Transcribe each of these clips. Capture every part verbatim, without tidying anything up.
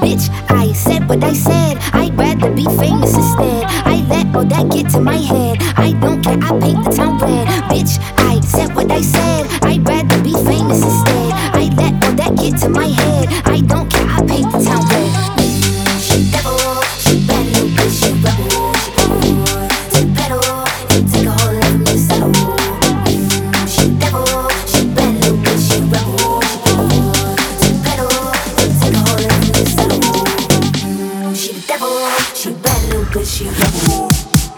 Bitch, I said what I said. I'd rather be famous instead. I let all that get to my head. I don't care, I paint the town red. Bitch, I said what I said. I'd rather be famous instead. I let all that get to my head. I don't care, I paint the town red. She devil, she bad little bitch, she rebel. She pedal, take a whole lot from the saddle. She devil, she bad little bitch, she rebel. She pedal, take a whole lot from the saddle. She devil, she bad little bitch, she rebel.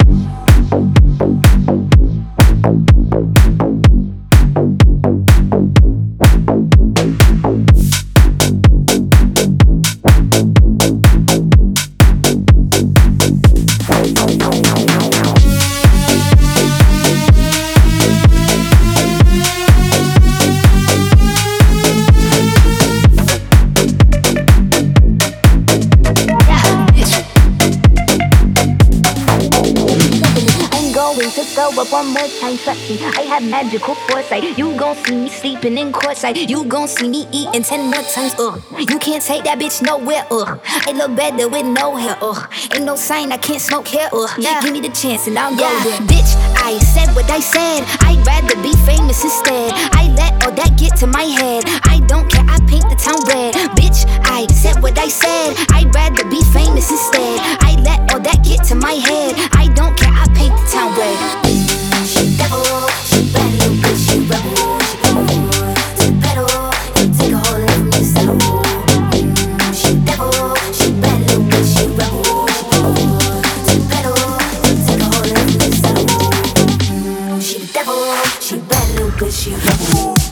To go up one more time, trust me, I have magical foresight. You gon' see me sleeping in courtside. You gon' see me eating ten more times, ugh. You can't take that bitch nowhere, ugh. I look better with no hair, ugh. Ain't no sign I can't smoke hair, ugh. Yeah. Give me the chance and I'll yeah. go there. Bitch, I said what I said. I'd rather be famous instead. I let all that get to my head. I don't care, I paint the town red. Bitch, I said what I said. I'd rather be famous instead. I let all that get to my head. I don't care, I paint the town red. She devil, she bad little bitch, she rebel. She pedal, take a whole lot from the saddle. She devil, she bad little bitch, she rebel. She pedal, take a whole lot from the saddle. She devil, she bad little bitch, she rebel.